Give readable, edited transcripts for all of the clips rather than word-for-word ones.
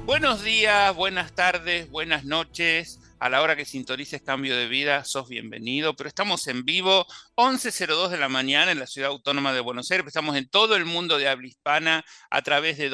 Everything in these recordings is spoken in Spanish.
Buenos días, buenas tardes, buenas noches. A la hora que sintonices Cambio de Vida, sos bienvenido. Pero estamos en vivo, 11:02 de la mañana en la Ciudad Autónoma de Buenos Aires. Estamos en todo el mundo de habla hispana a través de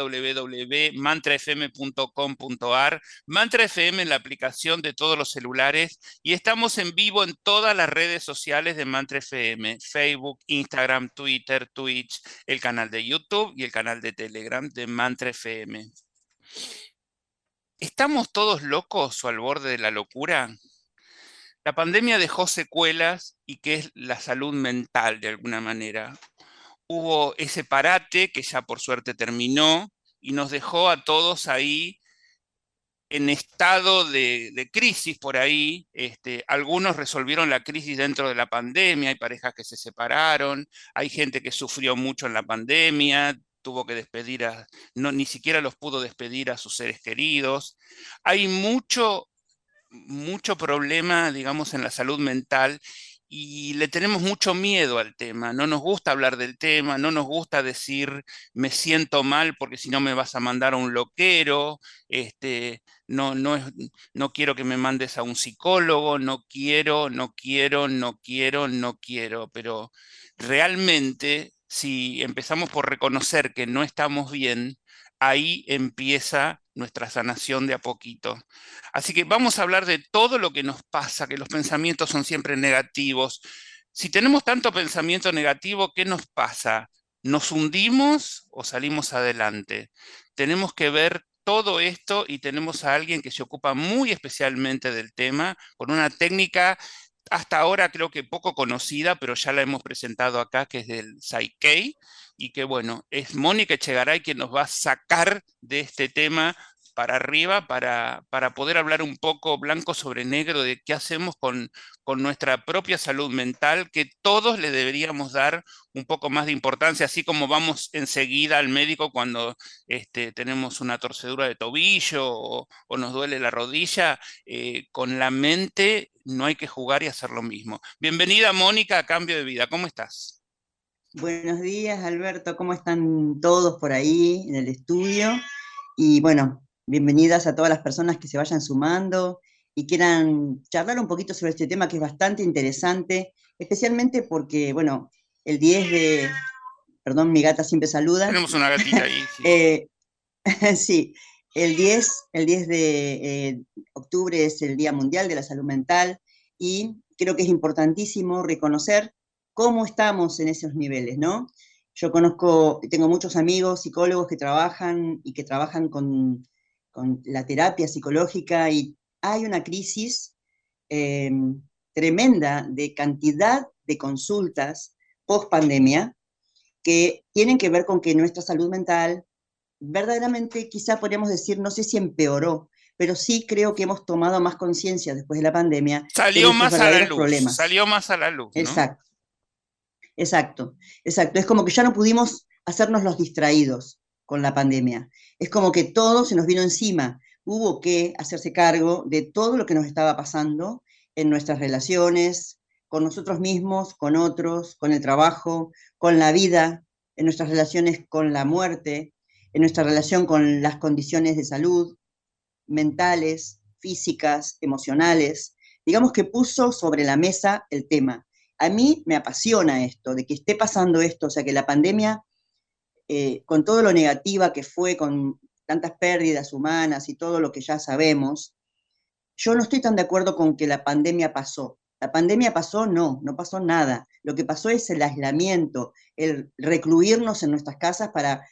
www.mantrafm.com.ar, Mantra FM en la aplicación de todos los celulares. Y estamos en vivo en todas las redes sociales de Mantra FM: Facebook, Instagram, Twitter, Twitch, el canal de YouTube y el canal de Telegram de Mantra FM. ¿Estamos todos locos o al borde de la locura? La pandemia dejó secuelas y que es la salud mental de alguna manera. Hubo ese parate que ya por suerte terminó y nos dejó a todos ahí en estado de crisis por ahí. Algunos resolvieron la crisis dentro de la pandemia, hay parejas que se separaron, hay gente que sufrió mucho en la pandemia, tuvo que despedir no, ni siquiera los pudo despedir a sus seres queridos. Hay mucho problema, digamos, en la salud mental y le tenemos mucho miedo al tema. No nos gusta hablar del tema, no nos gusta decir me siento mal porque si no me vas a mandar a un loquero, no, no quiero que me mandes a un psicólogo, no quiero, no quiero, no quiero, no quiero, pero realmente si empezamos por reconocer que no estamos bien, ahí empieza nuestra sanación de a poquito. Así que vamos a hablar de todo lo que nos pasa, que los pensamientos son siempre negativos. Si tenemos tanto pensamiento negativo, ¿qué nos pasa? ¿Nos hundimos o salimos adelante? Tenemos que ver todo esto y tenemos a alguien que se ocupa muy especialmente del tema, con una técnica hasta ahora creo que poco conocida, pero ya la hemos presentado acá, que es del Psyche, y que bueno, es Mónica Echegaray quien nos va a sacar de este tema para arriba para poder hablar un poco blanco sobre negro de qué hacemos con nuestra propia salud mental, que todos le deberíamos dar un poco más de importancia, así como vamos enseguida al médico cuando tenemos una torcedura de tobillo o nos duele la rodilla. Con la mente no hay que jugar y hacer lo mismo. Bienvenida, Mónica, a Cambio de Vida. ¿Cómo estás? Buenos días, Alberto. ¿Cómo están todos por ahí en el estudio? Y bueno, bienvenidas a todas las personas que se vayan sumando y quieran charlar un poquito sobre este tema que es bastante interesante, especialmente porque, bueno, el 10 de... Perdón, mi gata siempre saluda. Tenemos una gatita ahí, sí. Eh, sí, el diez de octubre es el Día Mundial de la Salud Mental y creo que es importantísimo reconocer cómo estamos en esos niveles, ¿no? Yo tengo muchos amigos psicólogos que trabajan y que trabajan con la terapia psicológica y hay una crisis eh, tremenda de cantidad de consultas post pandemia que tienen que ver con que nuestra salud mental verdaderamente quizá podríamos decir, no sé si empeoró, pero sí creo que hemos tomado más conciencia después de la pandemia de Salió nuestros más a la verdaderos luz, problemas. salió más a la luz, ¿no? Exacto, exacto, exacto. Es como que ya no pudimos hacernos los distraídos con la pandemia. Es como que todo se nos vino encima. Hubo que hacerse cargo de todo lo que nos estaba pasando en nuestras relaciones, con nosotros mismos, con otros, con el trabajo, con la vida, en nuestras relaciones con la muerte, en nuestra relación con las condiciones de salud mentales, físicas, emocionales. Digamos que puso sobre la mesa el tema. A mí me apasiona esto, de que esté pasando esto, o sea, que la pandemia, con todo lo negativa que fue, con tantas pérdidas humanas y todo lo que ya sabemos, yo no estoy tan de acuerdo con que la pandemia pasó. La pandemia pasó, no, no pasó nada. Lo que pasó es el aislamiento, el recluirnos en nuestras casas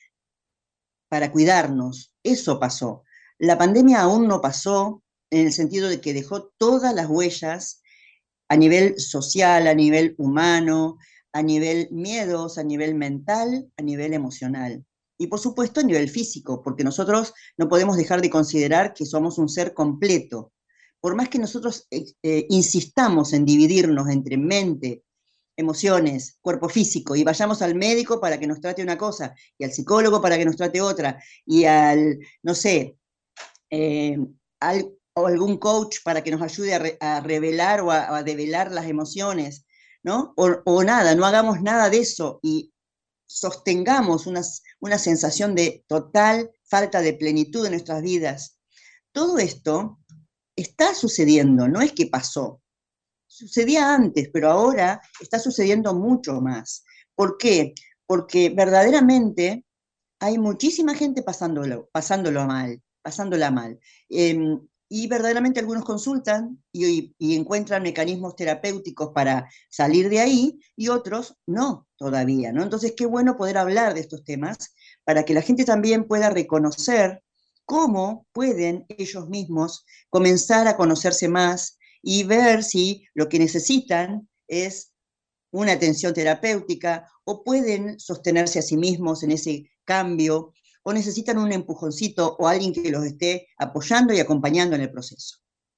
para cuidarnos. Eso pasó. La pandemia aún no pasó en el sentido de que dejó todas las huellas a nivel social, a nivel humano, a nivel miedos, a nivel mental, a nivel emocional. Y por supuesto a nivel físico, porque nosotros no podemos dejar de considerar que somos un ser completo. Por más que nosotros insistamos en dividirnos entre mente, emociones, cuerpo físico, y vayamos al médico para que nos trate una cosa, y al psicólogo para que nos trate otra, y al, no sé, eh, o algún coach para que nos ayude a revelar o a develar las emociones, ¿no? O nada, no hagamos nada de eso y sostengamos una sensación de total falta de plenitud en nuestras vidas. Todo esto está sucediendo, no es que pasó. Sucedía antes, pero ahora está sucediendo mucho más. ¿Por qué? Porque verdaderamente hay muchísima gente pasándolo mal, pasándola mal. Y verdaderamente algunos consultan y encuentran mecanismos terapéuticos para salir de ahí y otros no todavía, ¿no? Entonces, qué bueno poder hablar de estos temas para que la gente también pueda reconocer cómo pueden ellos mismos comenzar a conocerse más y ver si lo que necesitan es una atención terapéutica o pueden sostenerse a sí mismos en ese cambio o necesitan un empujoncito o alguien que los esté apoyando y acompañando en el proceso.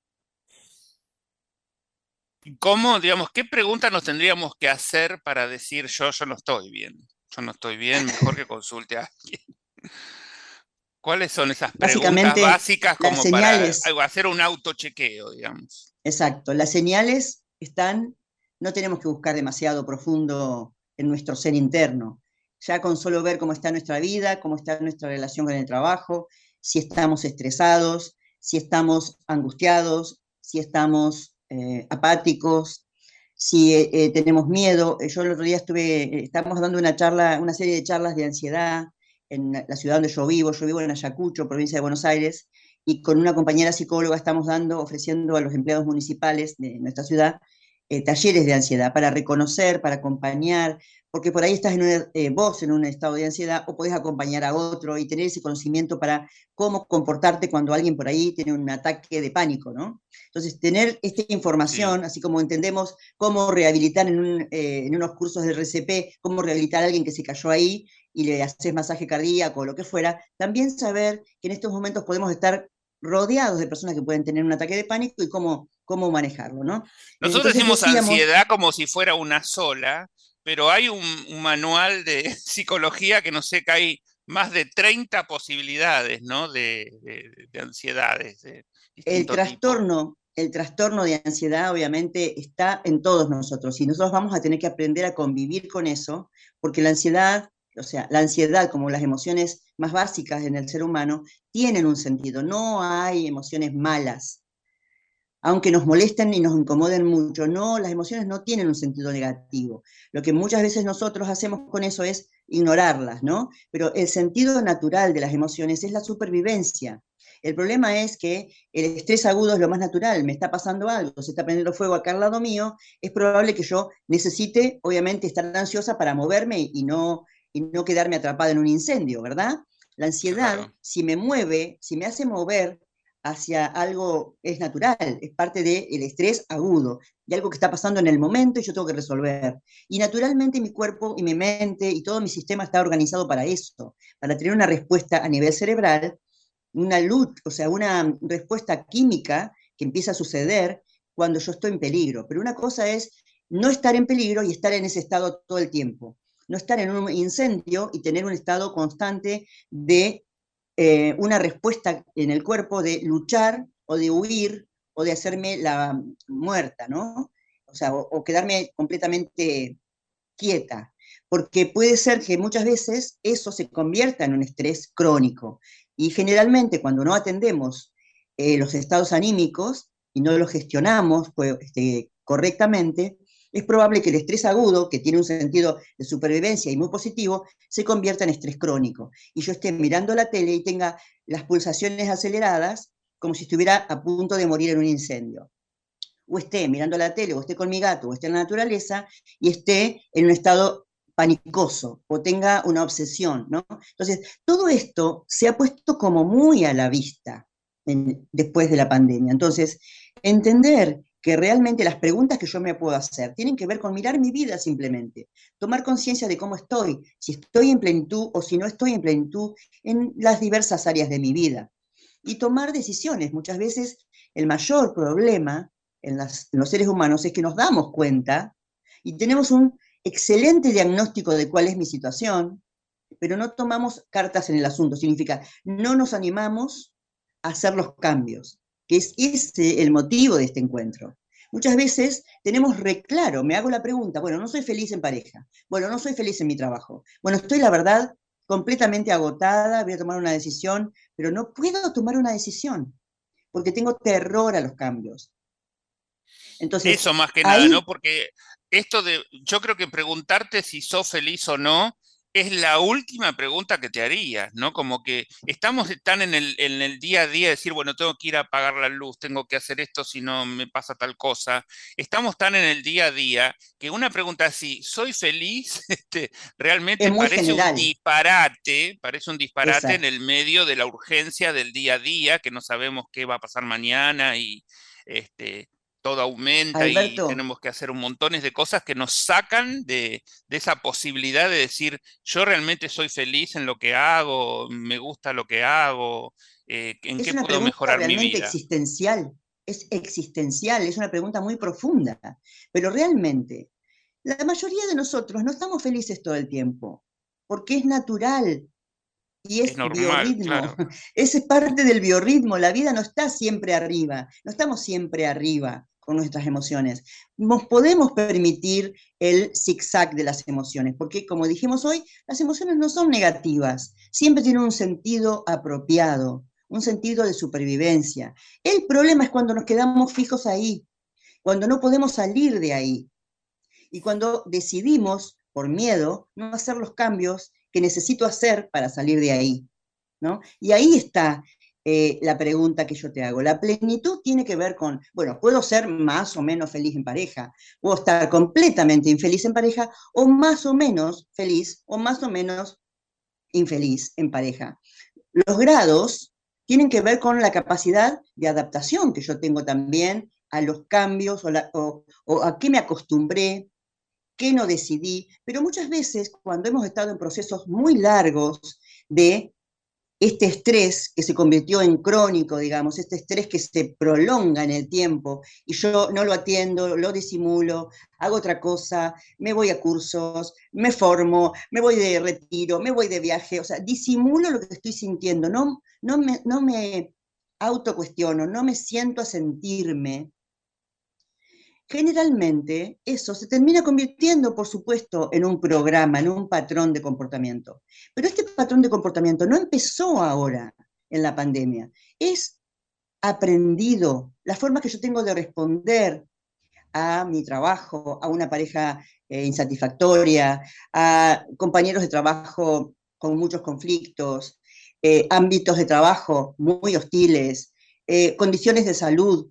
¿Cómo, digamos, qué preguntas nos tendríamos que hacer para decir yo no estoy bien? Yo no estoy bien, mejor que consulte a alguien. ¿Cuáles son esas preguntas Básicamente, básicas las como para señales, hacer un autochequeo, digamos? exacto, las señales están, no tenemos que buscar demasiado profundo en nuestro ser interno. Ya con solo ver cómo está nuestra vida, cómo está nuestra relación con el trabajo, si estamos estresados, si estamos angustiados, si estamos apáticos, si tenemos miedo. Yo el otro día estábamos dando una charla, una serie de charlas de ansiedad en la ciudad donde yo vivo en Ayacucho, provincia de Buenos Aires, y con una compañera psicóloga estamos ofreciendo a los empleados municipales de nuestra ciudad talleres de ansiedad para reconocer, para acompañar, porque por ahí estás vos en un estado de ansiedad o podés acompañar a otro y tener ese conocimiento para cómo comportarte cuando alguien por ahí tiene un ataque de pánico, ¿no? Entonces, tener esta Sí. información, así como entendemos cómo rehabilitar en unos cursos de RCP, cómo rehabilitar a alguien que se cayó ahí y le haces masaje cardíaco o lo que fuera, también saber que en estos momentos podemos estar rodeados de personas que pueden tener un ataque de pánico y cómo manejarlo, ¿no? Nosotros Entonces decimos decíamos, ansiedad como si fuera una sola, pero hay un manual de psicología que no sé, que hay más de 30 posibilidades, ¿no? De ansiedades de distinto tipo. el trastorno de ansiedad obviamente está en todos nosotros y nosotros vamos a tener que aprender a convivir con eso, porque la ansiedad, o sea, la ansiedad como las emociones más básicas en el ser humano, tienen un sentido, no hay emociones malas, aunque nos molesten y nos incomoden mucho. No, las emociones no tienen un sentido negativo. Lo que muchas veces nosotros hacemos con eso es ignorarlas, ¿no? Pero el sentido natural de las emociones es la supervivencia. El problema es que el estrés agudo es lo más natural, me está pasando algo, se está prendiendo fuego acá al lado mío, es probable que yo necesite, obviamente, estar ansiosa para moverme y no quedarme atrapada en un incendio, ¿verdad? La ansiedad, Claro. si me mueve, si me hace mover hacia algo es natural, es parte del estrés agudo, de algo que está pasando en el momento y yo tengo que resolver. Y naturalmente mi cuerpo y mi mente y todo mi sistema está organizado para eso, para tener una respuesta a nivel cerebral, una luz, o sea, una respuesta química que empieza a suceder cuando yo estoy en peligro. Pero una cosa es no estar en peligro y estar en ese estado todo el tiempo. No estar en un incendio y tener un estado constante de una respuesta en el cuerpo de luchar o de huir o de hacerme la muerta, ¿no? O sea, o quedarme completamente quieta, porque puede ser que muchas veces eso se convierta en un estrés crónico. Y generalmente cuando no atendemos los estados anímicos y no los gestionamos pues, correctamente, es probable que el estrés agudo, que tiene un sentido de supervivencia y muy positivo, se convierta en estrés crónico. Y yo esté mirando la tele y tenga las pulsaciones aceleradas como si estuviera a punto de morir en un incendio. O esté mirando la tele, o esté con mi gato, o esté en la naturaleza, y esté en un estado panicoso, o tenga una obsesión, ¿no? Entonces, todo esto se ha puesto como muy a la vista después de la pandemia. Entonces, entender que realmente las preguntas que yo me puedo hacer tienen que ver con mirar mi vida simplemente, tomar conciencia de cómo estoy, si estoy en plenitud o si no estoy en plenitud en las diversas áreas de mi vida. Y tomar decisiones. Muchas veces el mayor problema en los seres humanos es que nos damos cuenta y tenemos un excelente diagnóstico de cuál es mi situación, pero no tomamos cartas en el asunto. Significa, no nos animamos a hacer los cambios, que es ese el motivo de este encuentro. Muchas veces tenemos reclaro, me hago la pregunta, bueno, no soy feliz en pareja, bueno, no soy feliz en mi trabajo, bueno, estoy la verdad completamente agotada, voy a tomar una decisión, pero no puedo tomar una decisión porque tengo terror a los cambios. Entonces, Eso más que nada, ¿no? ahí Porque yo creo que preguntarte si sos feliz o no es la última pregunta que te harías, ¿no? Como que estamos tan en el día a día, decir, bueno, tengo que ir a apagar la luz, tengo que hacer esto si no me pasa tal cosa. Estamos tan en el día a día que una pregunta así, ¿soy feliz? es Realmente muy general. parece un disparate en Exacto. el medio de la urgencia del día a día, que no sabemos qué va a pasar mañana y este, todo aumenta y Alberto, tenemos que hacer un montones de cosas que nos sacan de esa posibilidad de decir, yo realmente soy feliz en lo que hago, me gusta lo que hago, en es qué una puedo pregunta mejorar mi realmente vida. existencial, es una pregunta muy profunda, pero realmente la mayoría de nosotros no estamos felices todo el tiempo, porque es natural y Es es normal, biorritmo, claro. es parte del biorritmo, la vida no está siempre arriba, no estamos siempre arriba con nuestras emociones. Nos podemos permitir el zigzag de las emociones, porque como dijimos hoy, las emociones no son negativas, siempre tienen un sentido apropiado, un sentido de supervivencia. El problema es cuando nos quedamos fijos ahí, cuando no podemos salir de ahí y cuando decidimos, por miedo, no hacer los cambios que necesito hacer para salir de ahí, ¿no? Y ahí está la pregunta que yo te hago. La plenitud tiene que ver con, bueno, puedo ser más o menos feliz en pareja, puedo estar completamente infeliz en pareja, o más o menos feliz, o más o menos infeliz en pareja. Los grados tienen que ver con la capacidad de adaptación que yo tengo también a los cambios o a qué me acostumbré, qué no decidí, pero muchas veces cuando hemos estado en procesos muy largos de este estrés que se convirtió en crónico, digamos, este estrés que se prolonga en el tiempo y yo no lo atiendo, lo disimulo, hago otra cosa, me voy a cursos, me formo, me voy de retiro, me voy de viaje, o sea, disimulo lo que estoy sintiendo, no me autocuestiono, no me siento a sentirme. Generalmente eso se termina convirtiendo, por supuesto, en un programa, en un patrón de comportamiento. Pero este patrón de comportamiento no empezó ahora en la pandemia, es aprendido. La forma que yo tengo de responder a mi trabajo, a una pareja insatisfactoria, a compañeros de trabajo con muchos conflictos, ámbitos de trabajo muy hostiles, condiciones de salud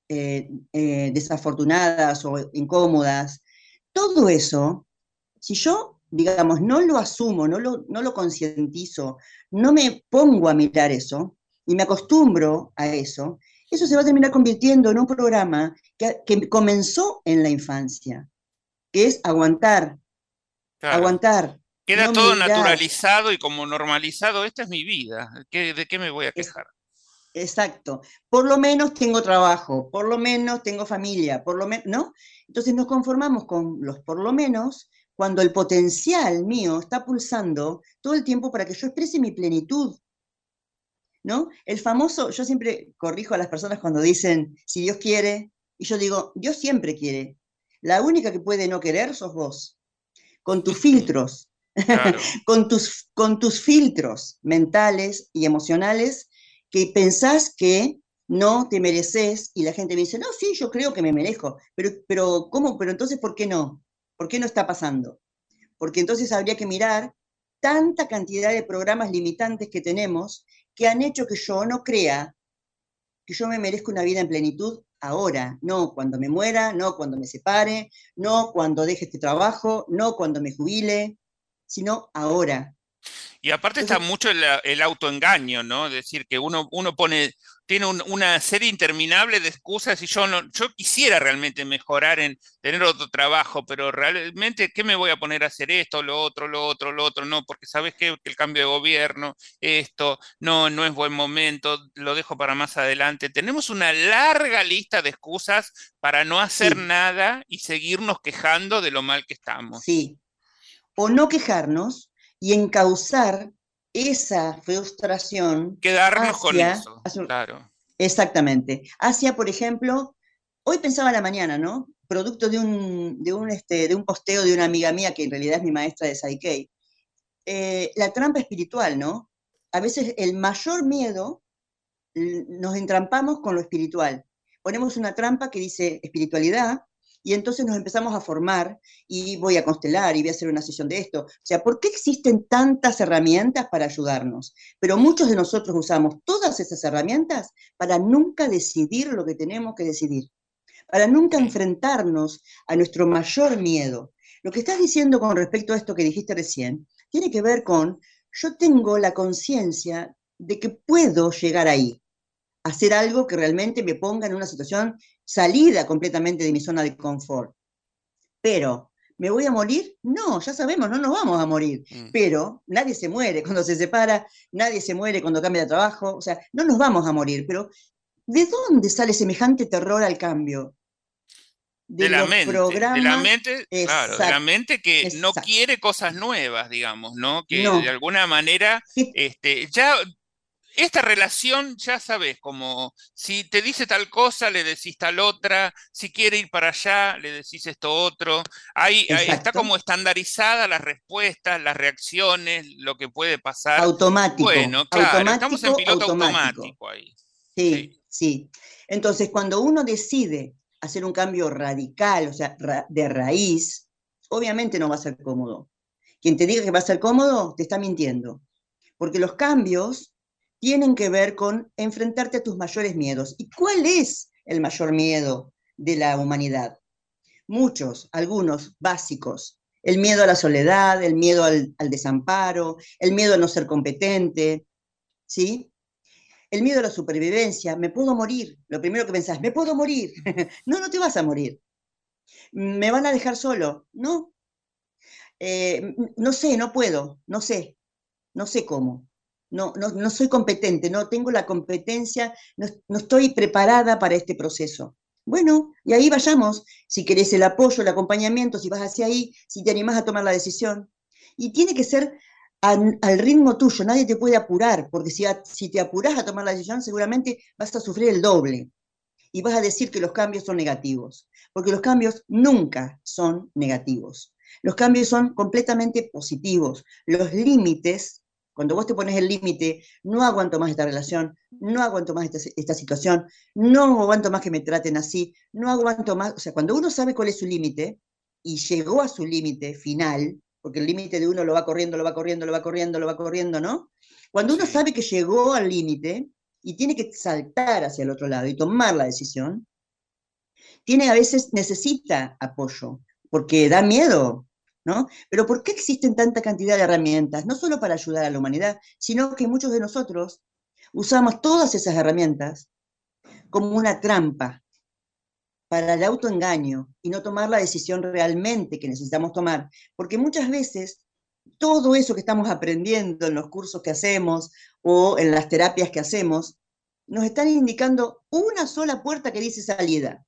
desafortunadas o incómodas. Todo eso, si yo, digamos, no lo asumo, no lo concientizo, no me pongo a mirar eso y me acostumbro a eso se va a terminar convirtiendo en un programa que comenzó en la infancia, que es aguantar, Claro. aguantar, Queda no todo mirar. naturalizado y como normalizado, esta es mi vida. ¿De qué me voy a Es, quejar? exacto. Por lo menos tengo trabajo, por lo menos tengo familia, por lo menos, ¿no? Entonces nos conformamos con los por lo menos cuando el potencial mío está pulsando todo el tiempo para que yo exprese mi plenitud, ¿no? El famoso, yo siempre corrijo a las personas cuando dicen, si Dios quiere, y yo digo, Dios siempre quiere. La única que puede no querer sos vos, con tus filtros, Claro. con tus filtros mentales y emocionales que pensás que no te mereces y la gente me dice, no, sí, yo creo que me merezco, pero ¿cómo? Pero entonces, ¿por qué no? ¿Por qué no está pasando? Porque entonces habría que mirar tanta cantidad de programas limitantes que tenemos que han hecho que yo no crea que yo me merezco una vida en plenitud ahora, no cuando me muera, no cuando me separe, no cuando deje este trabajo, no cuando me jubile, sino ahora. Y aparte está Entonces, mucho el autoengaño, ¿no? Es decir, que uno tiene una serie interminable de excusas y yo quisiera realmente mejorar en tener otro trabajo, pero realmente, ¿qué me voy a poner a hacer esto, lo otro, lo otro, lo otro? No, porque sabes que el cambio de gobierno, esto, no, no es buen momento, lo dejo para más adelante. Tenemos una larga lista de excusas para no hacer sí, nada y seguirnos quejando de lo mal que estamos. sí. O no quejarnos y encauzar esa frustración Quedarnos con hacia, eso, hacia claro. exactamente, hacia, por ejemplo, hoy pensaba a la mañana, ¿no? Producto de un posteo de una amiga mía que en realidad es mi maestra de Psyche, la trampa espiritual, ¿no? A veces el mayor miedo nos entrampamos con lo espiritual. Ponemos una trampa que dice espiritualidad y entonces nos empezamos a formar y voy a constelar y voy a hacer una sesión de esto. O sea, ¿por qué existen tantas herramientas para ayudarnos? Pero muchos de nosotros usamos todas esas herramientas para nunca decidir lo que tenemos que decidir, para nunca Sí. enfrentarnos a nuestro mayor miedo. Lo que estás diciendo con respecto a esto que dijiste recién, tiene que ver con, yo tengo la conciencia de que puedo llegar ahí, hacer algo que realmente me ponga en una situación salida completamente de mi zona de confort. Pero, ¿me voy a morir? No, ya sabemos, no nos vamos a morir. Mm. Pero nadie se muere cuando se separa, nadie se muere cuando cambia de trabajo, o sea, no nos vamos a morir. Pero, ¿de dónde sale semejante terror al cambio? De los De la programas, mente, claro, de la exacto, mente que no exacto. quiere cosas nuevas, digamos, ¿no? Que de No, alguna manera, ya esta relación, ya sabes, como si te dice tal cosa, le decís tal otra, si quiere ir para allá, le decís esto otro. Ahí está exacto. como estandarizada las respuestas, las reacciones, lo que puede pasar. Automático, Bueno, claro, estamos en automático, piloto automático. automático ahí. Sí, Sí, sí. Entonces, cuando uno decide hacer un cambio radical, o sea, de raíz, obviamente no va a ser cómodo. Quien te diga que va a ser cómodo, te está mintiendo. Porque los cambios tienen que ver con enfrentarte a tus mayores miedos. ¿Y cuál es el mayor miedo de la humanidad? Muchos, algunos básicos. El miedo a la soledad, el miedo al desamparo, el miedo a no ser competente, ¿sí? El miedo a la supervivencia, me puedo morir. Lo primero que pensás, me puedo morir. No, no te vas a morir. Me van a dejar solo. No, no sé, no puedo, no sé cómo. No soy competente, no tengo la competencia, no estoy preparada para este proceso. Bueno, y ahí vayamos, si querés el apoyo, el acompañamiento, si vas hacia ahí, si te animás a tomar la decisión. Y tiene que ser al ritmo tuyo, nadie te puede apurar, porque si te apurás a tomar la decisión, seguramente vas a sufrir el doble y vas a decir que los cambios son negativos, porque los cambios nunca son negativos. Los cambios son completamente positivos. Los límites, cuando vos te pones el límite, no aguanto más esta relación, no aguanto más esta situación, no aguanto más que me traten así, no aguanto más, o sea, cuando uno sabe cuál es su límite y llegó a su límite final, porque el límite de uno lo va corriendo, lo va corriendo, lo va corriendo, lo va corriendo, ¿no? Cuando uno sí, sabe que llegó al límite, y tiene que saltar hacia el otro lado y tomar la decisión, a veces necesita apoyo, porque da miedo, ¿no? Pero ¿por qué existen tanta cantidad de herramientas? No solo para ayudar a la humanidad, sino que muchos de nosotros usamos todas esas herramientas como una trampa para el autoengaño y no tomar la decisión realmente que necesitamos tomar, porque muchas veces todo eso que estamos aprendiendo en los cursos que hacemos o en las terapias que hacemos, nos están indicando una sola puerta que dice salida,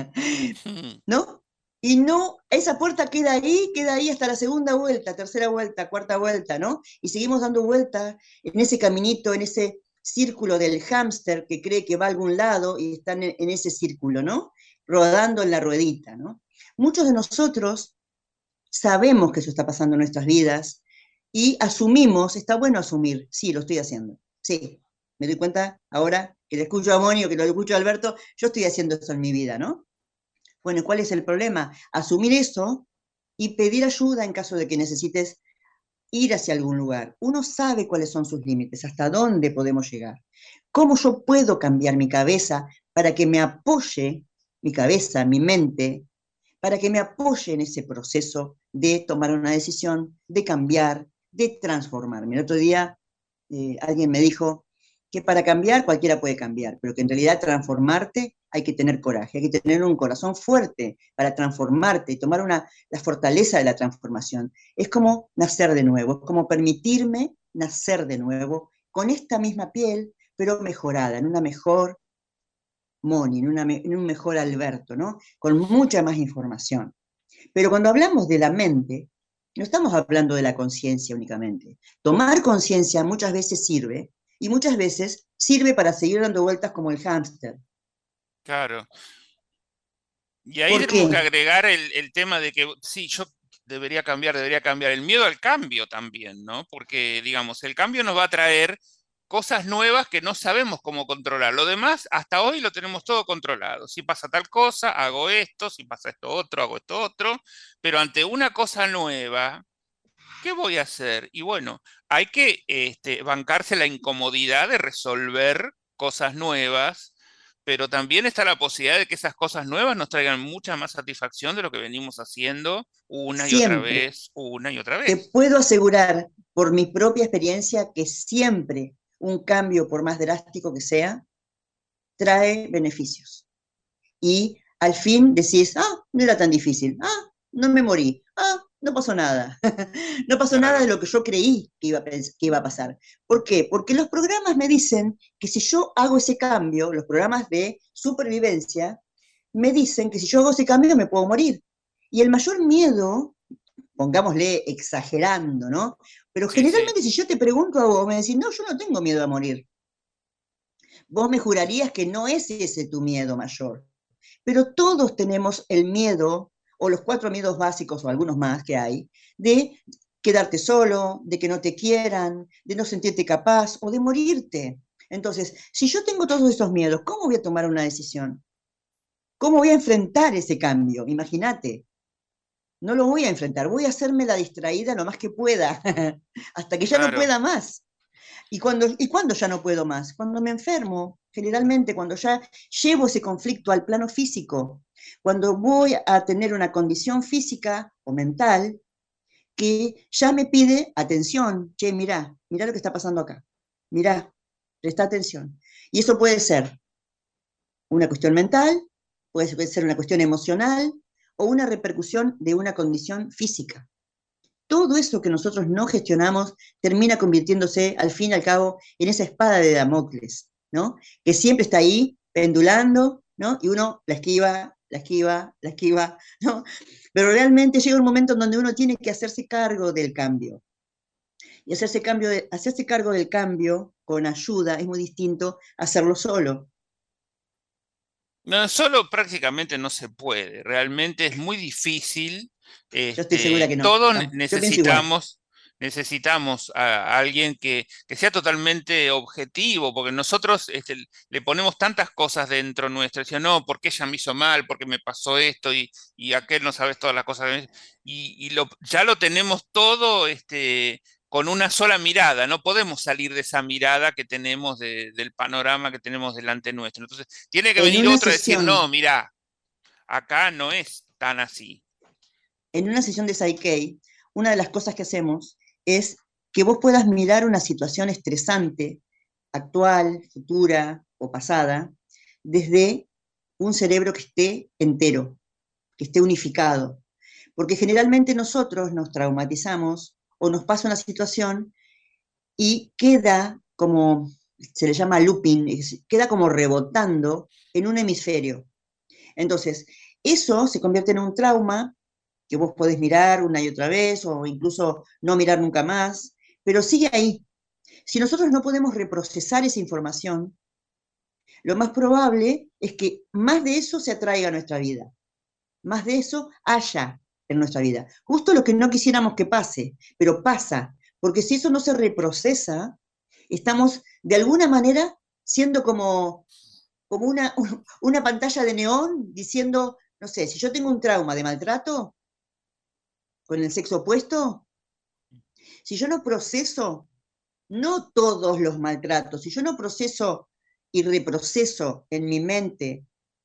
¿no? Y no, esa puerta queda ahí hasta la segunda vuelta, tercera vuelta, cuarta vuelta, ¿no? Y seguimos dando vueltas en ese caminito, en ese círculo del hámster que cree que va a algún lado y están en ese círculo, ¿no? Rodando en la ruedita, ¿no? Muchos de nosotros sabemos que eso está pasando en nuestras vidas y asumimos, está bueno asumir, sí, lo estoy haciendo, sí, me doy cuenta ahora que le escucho a Moni o que lo escucho a Alberto, yo estoy haciendo eso en mi vida, ¿no? Bueno, ¿cuál es el problema? Asumir eso y pedir ayuda en caso de que necesites ir hacia algún lugar. Uno sabe cuáles son sus límites, hasta dónde podemos llegar. ¿Cómo yo puedo cambiar mi cabeza para que me apoye, mi cabeza, mi mente, para que me apoye en ese proceso de tomar una decisión, de cambiar, de transformarme? El otro día alguien me dijo que para cambiar cualquiera puede cambiar, pero que en realidad transformarte hay que tener coraje, hay que tener un corazón fuerte para transformarte y tomar la fortaleza de la transformación. Es como nacer de nuevo, es como permitirme nacer de nuevo con esta misma piel, pero mejorada, en una mejor Moni, en un mejor Alberto, ¿no? Con mucha más información. Pero cuando hablamos de la mente, no estamos hablando de la conciencia únicamente. Tomar conciencia muchas veces sirve y muchas veces sirve para seguir dando vueltas como el hámster. claro. Y ahí ¿Por tenemos que qué? agregar el tema de que, sí, yo debería cambiar, debería cambiar. El miedo al cambio también, ¿no? Porque, digamos, el cambio nos va a traer cosas nuevas que no sabemos cómo controlar. Lo demás, hasta hoy lo tenemos todo controlado. Si pasa tal cosa, hago esto, si pasa esto otro, hago esto otro, pero ante una cosa nueva, ¿qué voy a hacer? Y bueno, hay que bancarse la incomodidad de resolver cosas nuevas, pero también está la posibilidad de que esas cosas nuevas nos traigan mucha más satisfacción de lo que venimos haciendo Siempre. una y otra Te vez. puedo asegurar por mi propia experiencia que siempre un cambio, por más drástico que sea, trae beneficios. Y al fin decís, no era tan difícil, no me morí, no pasó nada. No pasó nada de Claro. lo que yo creí que iba a pasar. ¿Por qué? Porque los programas me dicen que si yo hago ese cambio, los programas de supervivencia, me dicen que si yo hago ese cambio me puedo morir. Y el mayor miedo, pongámosle exagerando, ¿no? Pero Sí, sí. generalmente si yo te pregunto a vos, me decís, no, yo no tengo miedo a morir. Vos me jurarías que no es ese tu miedo mayor. Pero todos tenemos el miedo, o los 4 miedos básicos, o algunos más que hay, de quedarte solo, de que no te quieran, de no sentirte capaz, o de morirte. Entonces, si yo tengo todos esos miedos, ¿cómo voy a tomar una decisión? ¿Cómo voy a enfrentar ese cambio? Imagínate, no lo voy a enfrentar, voy a hacerme la distraída lo más que pueda, hasta que ya no Claro. pueda más. ¿Y cuándo ya no puedo más? Cuando me enfermo, generalmente, cuando ya llevo ese conflicto al plano físico, cuando voy a tener una condición física o mental que ya me pide atención. Che, mirá lo que está pasando acá. Mirá, presta atención. Y eso puede ser una cuestión mental, puede ser una cuestión emocional o una repercusión de una condición física. Todo eso que nosotros no gestionamos termina convirtiéndose, al fin y al cabo, en esa espada de Damocles, ¿no? Que siempre está ahí, pendulando, ¿no? Y uno la esquiva, la esquiva, la esquiva, ¿no? Pero realmente llega un momento en donde uno tiene que hacerse cargo del cambio. Y hacerse cargo del cambio con ayuda es muy distinto a hacerlo solo. No, solo prácticamente no se puede. Realmente es muy difícil. Yo estoy segura que no. Todos Yo pienso igual. necesitamos a alguien que sea totalmente objetivo, porque nosotros le ponemos tantas cosas dentro nuestro. Decía, no, porque ella me hizo mal, porque me pasó esto y aquel no sabes todas las cosas. Ya lo tenemos todo con una sola mirada. No podemos salir de esa mirada que tenemos del panorama que tenemos delante nuestro. Entonces, tiene que En venir una otro a decir, sesión, no, mira, acá no es tan así. en una sesión de Psyche, una de las cosas que hacemos es que vos puedas mirar una situación estresante, actual, futura o pasada, desde un cerebro que esté entero, que esté unificado. Porque generalmente nosotros nos traumatizamos o nos pasa una situación y queda como, se le llama looping, queda como rebotando en un hemisferio. Entonces, eso se convierte en un trauma que vos podés mirar una y otra vez o incluso no mirar nunca más, pero sigue ahí. Si nosotros no podemos reprocesar esa información, lo más probable es que más de eso se atraiga a nuestra vida, más de eso haya en nuestra vida. Justo lo que no quisiéramos que pase, pero pasa, porque si eso no se reprocesa, estamos de alguna manera siendo como una pantalla de neón diciendo, no sé, si yo tengo un trauma de maltrato con el sexo opuesto, si yo no proceso, no todos los maltratos, si yo no proceso y reproceso en mi mente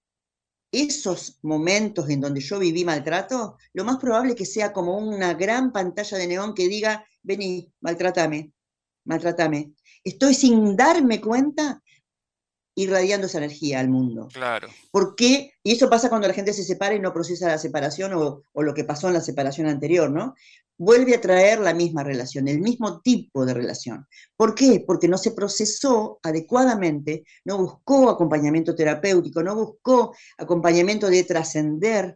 esos momentos en donde yo viví maltrato, lo más probable es que sea como una gran pantalla de neón que diga, vení, maltrátame, maltrátame. Estoy sin darme cuenta irradiando esa energía al mundo. Claro. ¿Por qué? Y eso pasa cuando la gente se separa y no procesa la separación o lo que pasó en la separación anterior, ¿no? Vuelve a traer la misma relación, el mismo tipo de relación. ¿Por qué? Porque no se procesó adecuadamente, no buscó acompañamiento terapéutico, no buscó acompañamiento de trascender.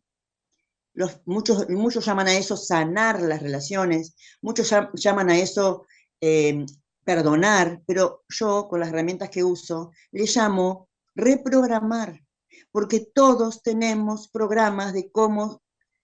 Muchos llaman a eso sanar las relaciones, muchos llaman a eso eh, perdonar, pero yo con las herramientas que uso le llamo reprogramar, porque todos tenemos programas de cómo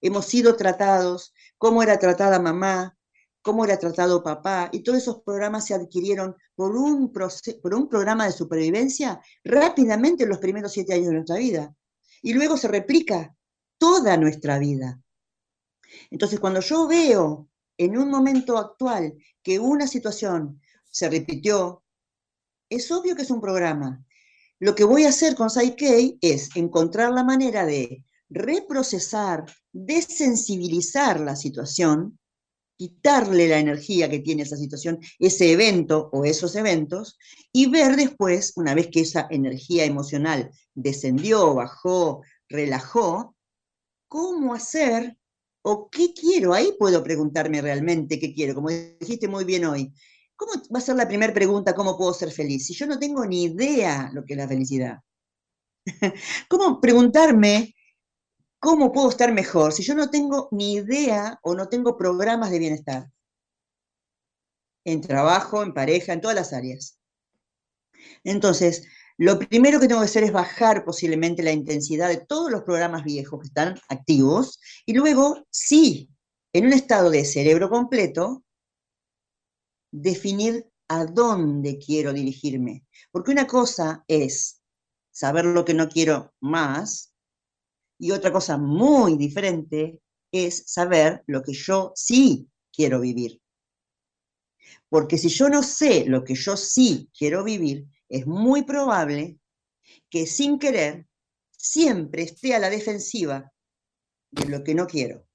hemos sido tratados, cómo era tratada mamá, cómo era tratado papá, y todos esos programas se adquirieron por un programa de supervivencia rápidamente en los primeros 7 años de nuestra vida. Y luego se replica toda nuestra vida. Entonces, cuando yo veo en un momento actual que una situación se repitió, es obvio que es un programa. Lo que voy a hacer con Psyche es encontrar la manera de reprocesar, desensibilizar la situación, quitarle la energía que tiene esa situación, ese evento o esos eventos, y ver después, una vez que esa energía emocional descendió, bajó, relajó, cómo hacer o qué quiero. Ahí puedo preguntarme realmente qué quiero, como dijiste muy bien hoy. ¿Cómo va a ser la primera pregunta, cómo puedo ser feliz? Si yo no tengo ni idea lo que es la felicidad. ¿Cómo preguntarme cómo puedo estar mejor si yo no tengo ni idea o no tengo programas de bienestar? En trabajo, en pareja, en todas las áreas. Entonces, lo primero que tengo que hacer es bajar posiblemente la intensidad de todos los programas viejos que están activos y luego, sí, en un estado de cerebro completo, definir a dónde quiero dirigirme. Porque una cosa es saber lo que no quiero más y otra cosa muy diferente es saber lo que yo sí quiero vivir. Porque si yo no sé lo que yo sí quiero vivir, es muy probable que sin querer siempre esté a la defensiva de lo que no quiero.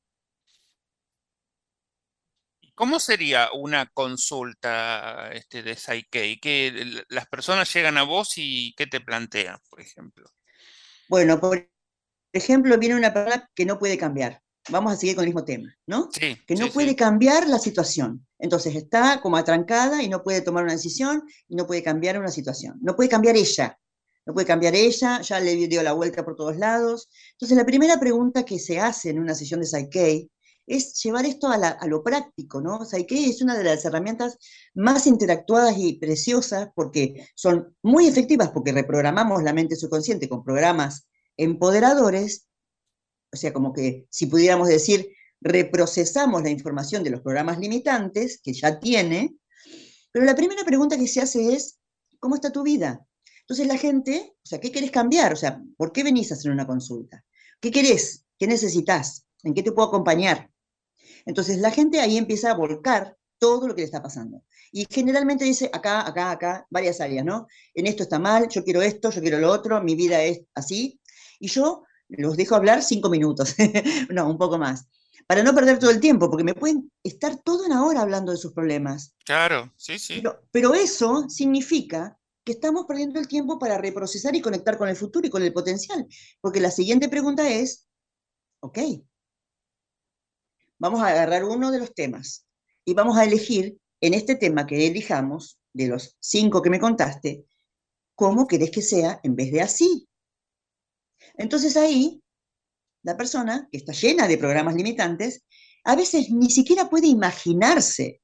¿Cómo sería una consulta de Psyche? Que las personas llegan a vos y ¿qué te plantean, por ejemplo? Bueno, por ejemplo, viene una persona que no puede cambiar. Vamos a seguir con el mismo tema, ¿no? Sí, Que sí, no puede sí. cambiar la situación. Entonces está como atrancada y no puede tomar una decisión y no puede cambiar una situación. No puede cambiar ella. No puede cambiar ella, ya le dio la vuelta por todos lados. Entonces, la primera pregunta que se hace en una sesión de Psyche es llevar esto a lo práctico, ¿no? Psyche es una de las herramientas más interactuadas y preciosas porque son muy efectivas porque reprogramamos la mente subconsciente con programas empoderadores, o sea, como que si pudiéramos decir, reprocesamos la información de los programas limitantes que ya tiene, pero la primera pregunta que se hace es, ¿cómo está tu vida? Entonces la gente, o sea, ¿qué querés cambiar? O sea, ¿por qué venís a hacer una consulta? ¿Qué querés? ¿Qué necesitas? ¿En qué te puedo acompañar? Entonces la gente ahí empieza a volcar todo lo que le está pasando. Y generalmente dice, acá, acá, acá, varias áreas, ¿no? En esto está mal, yo quiero esto, yo quiero lo otro, mi vida es así. Y yo los dejo hablar 5 minutos, no, un poco más, para no perder todo el tiempo, porque me pueden estar toda una hora hablando de sus problemas. Claro, sí, sí. Pero eso significa que estamos perdiendo el tiempo para reprocesar y conectar con el futuro y con el potencial. Porque la siguiente pregunta es, ok, vamos a agarrar uno de los temas y vamos a elegir en este tema que elijamos, de los 5 que me contaste, cómo querés que sea en vez de así. Entonces ahí, la persona que está llena de programas limitantes, a veces ni siquiera puede imaginarse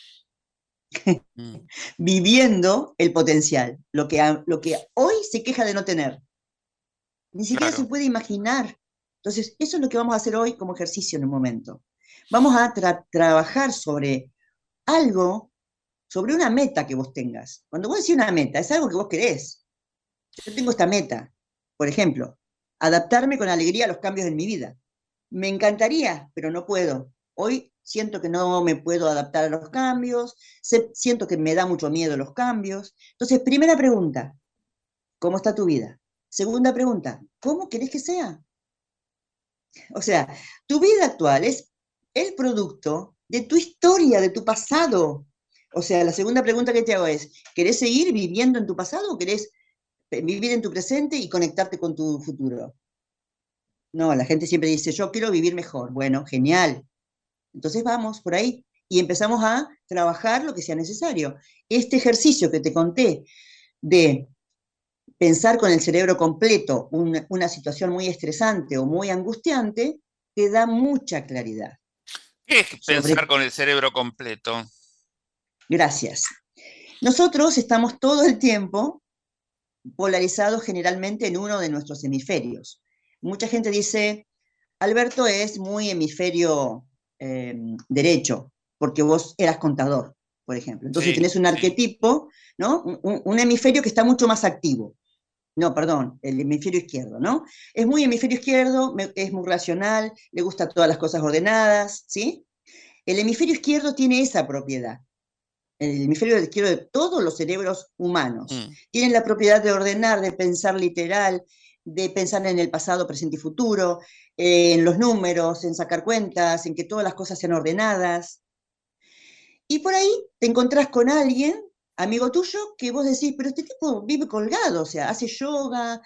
Mm, viviendo el potencial, lo que hoy se queja de no tener. Ni siquiera se claro. puede imaginar. Entonces, eso es lo que vamos a hacer hoy como ejercicio en un momento. Vamos a trabajar sobre algo, sobre una meta que vos tengas. Cuando vos decís una meta, es algo que vos querés. Yo tengo esta meta, por ejemplo, adaptarme con alegría a los cambios en mi vida. Me encantaría, pero no puedo. Hoy siento que no me puedo adaptar a los cambios, siento que me da mucho miedo los cambios. Entonces, primera pregunta, ¿cómo está tu vida? Segunda pregunta, ¿cómo querés que sea? O sea, tu vida actual es el producto de tu historia, de tu pasado. O sea, la segunda pregunta que te hago es, ¿querés seguir viviendo en tu pasado o querés vivir en tu presente y conectarte con tu futuro? No, la gente siempre dice, yo quiero vivir mejor. Bueno, genial. Entonces vamos por ahí y empezamos a trabajar lo que sea necesario. Este ejercicio que te conté de pensar con el cerebro completo una situación muy estresante o muy angustiante, te da mucha claridad ¿Qué es pensar sobre, con el cerebro completo? gracias. Nosotros estamos todo el tiempo polarizados generalmente en uno de nuestros hemisferios. Mucha gente dice, Alberto es muy hemisferio eh, derecho, porque vos eras contador, por ejemplo. Entonces Sí, tenés un sí. arquetipo, ¿no? Un hemisferio que está mucho más activo. No, perdón, el hemisferio izquierdo, ¿no? Es muy hemisferio izquierdo, es muy racional, le gustan todas las cosas ordenadas, ¿sí? El hemisferio izquierdo tiene esa propiedad. El hemisferio izquierdo de todos los cerebros humanos. Mm. Tienen la propiedad de ordenar, de pensar literal, de pensar en el pasado, presente y futuro, en los números, en sacar cuentas, en que todas las cosas sean ordenadas. Y por ahí te encontrás con alguien, amigo tuyo, que vos decís, pero este tipo vive colgado, o sea, hace yoga,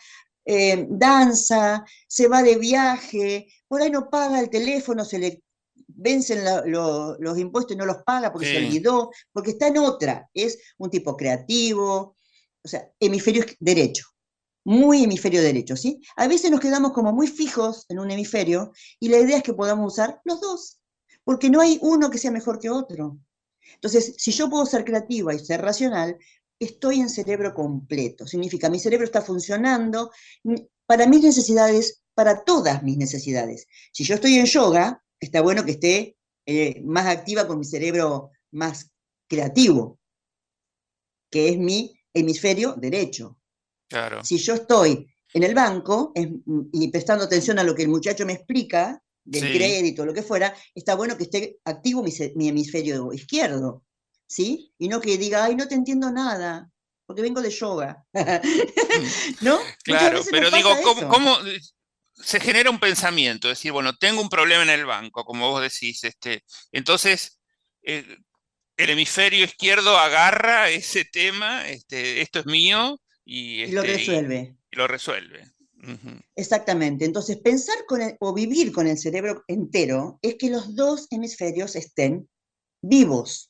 danza, se va de viaje, por ahí no paga el teléfono, se le vencen los impuestos y no los paga porque se Sí, olvidó, porque está en otra, es un tipo creativo, o sea, hemisferio derecho, muy hemisferio derecho, ¿sí? A veces nos quedamos como muy fijos en un hemisferio y la idea es que podamos usar los dos, porque no hay uno que sea mejor que otro. Entonces, si yo puedo ser creativa y ser racional, estoy en cerebro completo. Significa, mi cerebro está funcionando para mis necesidades, para todas mis necesidades. Si yo estoy en yoga, está bueno que esté más activa con mi cerebro más creativo, que es mi hemisferio derecho. claro. Si yo estoy en el banco y prestando atención a lo que el muchacho me explica, del Sí. crédito, lo que fuera, está bueno que esté activo mi hemisferio izquierdo, ¿sí? Y no que diga, ay, no te entiendo nada, porque vengo de yoga. Mm. ¿No? Muchas Claro, veces nos pero digo, pasa ¿cómo, eso. cómo se genera un pensamiento? Es decir, bueno, tengo un problema en el banco, como vos decís, entonces eh, el hemisferio izquierdo agarra ese tema, esto es mío, Y lo resuelve. y lo resuelve. Ujú. Exactamente. Entonces, pensar con o vivir con el cerebro entero es que los dos hemisferios estén vivos.